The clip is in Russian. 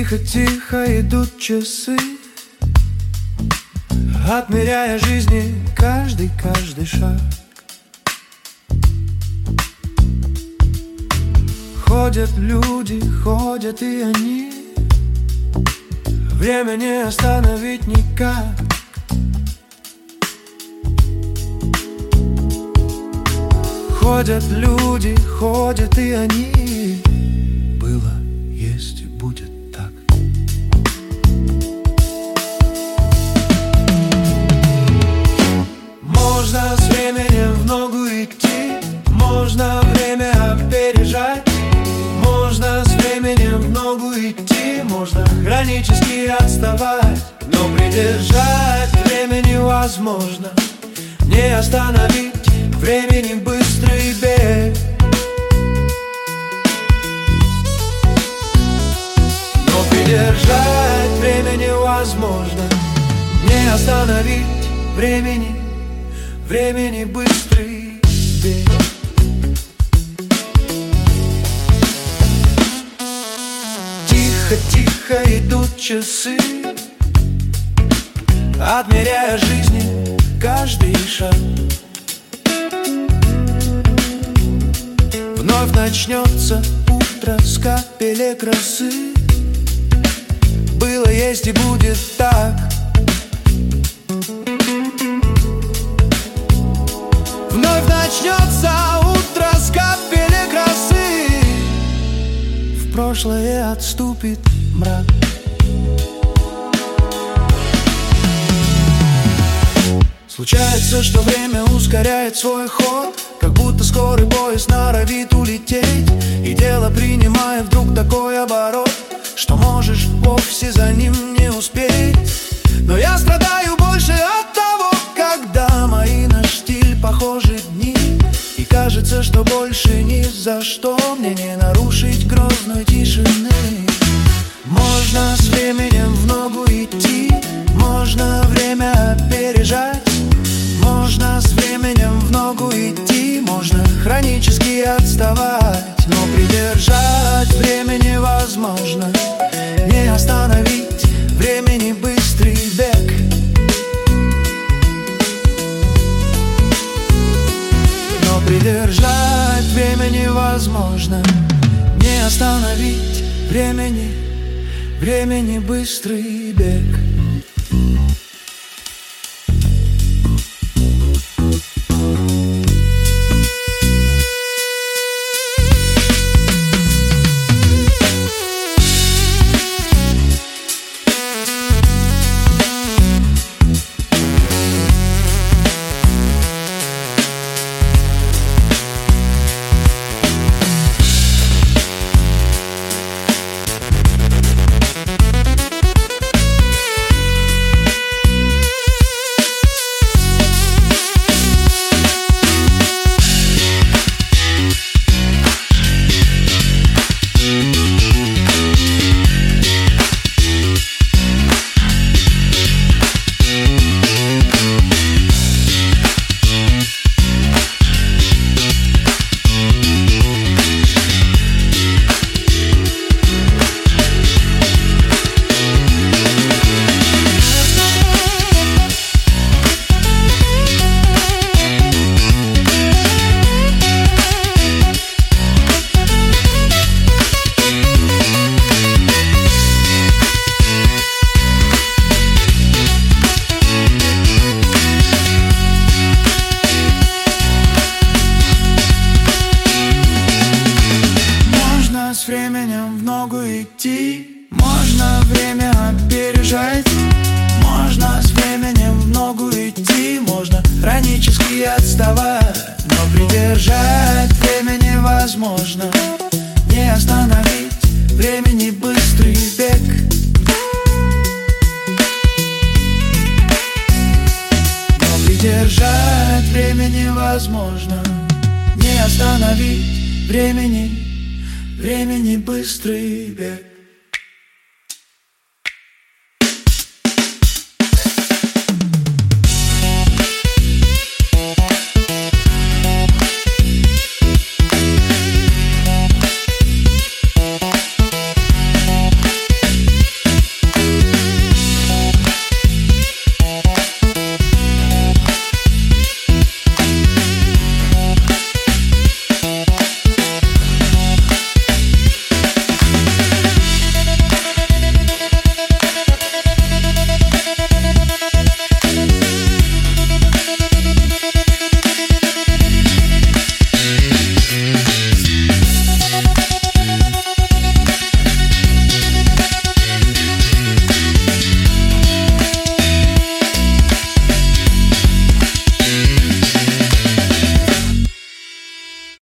Тихо-тихо идут часы, отмеряя жизни каждый шаг. Ходят люди, ходят и они, время не остановить никак. Ходят люди, ходят и они. Было, есть и будет так. Можно с временем в ногу идти, можно время опережать. Можно с временем в ногу идти, можно хронически отставать. Но придержать время невозможно, не остановить времени быстрый бег. Но придержать время невозможно, не остановить времени быстрый бег. Тихо-тихо идут часы, отмеряя жизни каждый шаг. Вновь начнется утро с капелек росы. Было, есть и будет так. Вновь начнется утро с капелек росы. В прошлое отступит мрак. Случается, что время ускоряет свой ход, как будто скорый поезд норовит улететь. И дело принимает вдруг такой оборот, что можешь вовсе за ним не успеть. Но я страдаю больше от того, когда мои на штиль похожи дни. И кажется, что больше ни за что мне не нарушить грозной тишины. Можно с временем в ногу идти, можно время опережать. Можно с временем в ногу идти, можно хронически отставать. Но придержать время невозможно, не остановить времени быстрый бег. Но придержать время невозможно, не остановить времени быстрый бег. С временем в ногу идти, можно время опережать. Можно с временем в ногу идти, можно хронически отставать. Но придержать время невозможно, не остановить времени быстрый бег. Но придержать время невозможно, не остановить времени быстрый бег.